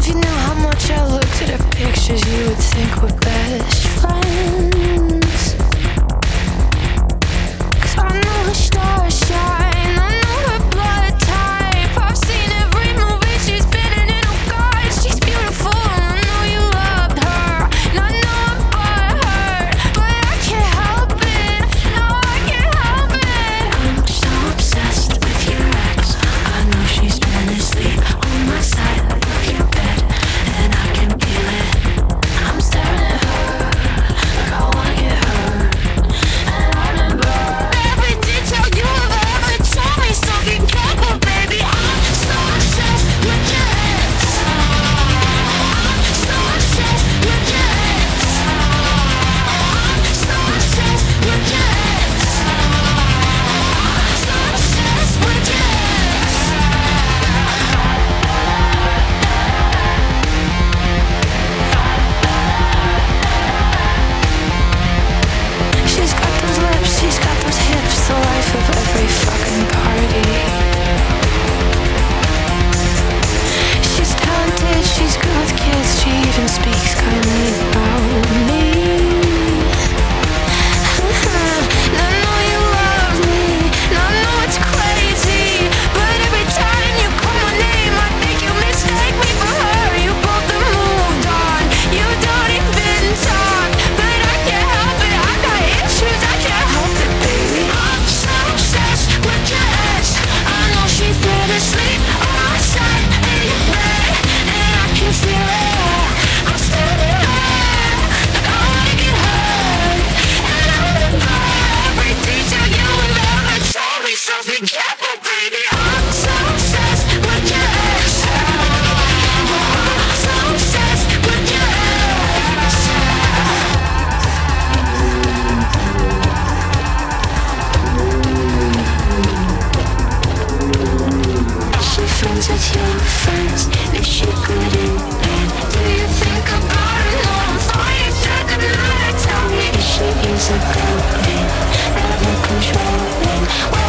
you knew how much I looked at her pictures, you would think we're best friends. 'Cause I know her stars shine, I know her blood type. I've seen every movie she's been in, and oh God, she's beautiful. I know you loved her, and I know I'm butthurt, but I can't help it. No, I can't help it. I'm so obsessed with your ex. I know she's been asleep on my side of your bed, and I can feel it. I'm staring at her like I wanna get hurt. And I remember every detail you ever told me, so be careful, baby. I'm so obsessed with your ex. I'm so obsessed with your ex. I'm so obsessed with your ex. I'm so obsessed with your ex. She's got those lips, she's got those hips, the life of every fucking party. She's talented, she's good with kids, she even speaks kindly about me. And I know you love me, and I know it's crazy, but every time you call my name, I think you mistake me for her. You both have moved on, you don't even talk, but I can't help it. I got issues, I can't help it, baby. I'm so obsessed with your ex. I know she's been asleep on my side in your bed, and I can feel it. I'm staring at her like I wanna get hurt, and I remember every detail you have ever told me, so be careful, baby. I'm so obsessed with your ex. I'm so obsessed with your ex. She friends with your friends, is she good in bed? Do you think about her? No, I'm fine, take another. Tell me, is she easygoing, ever controlling?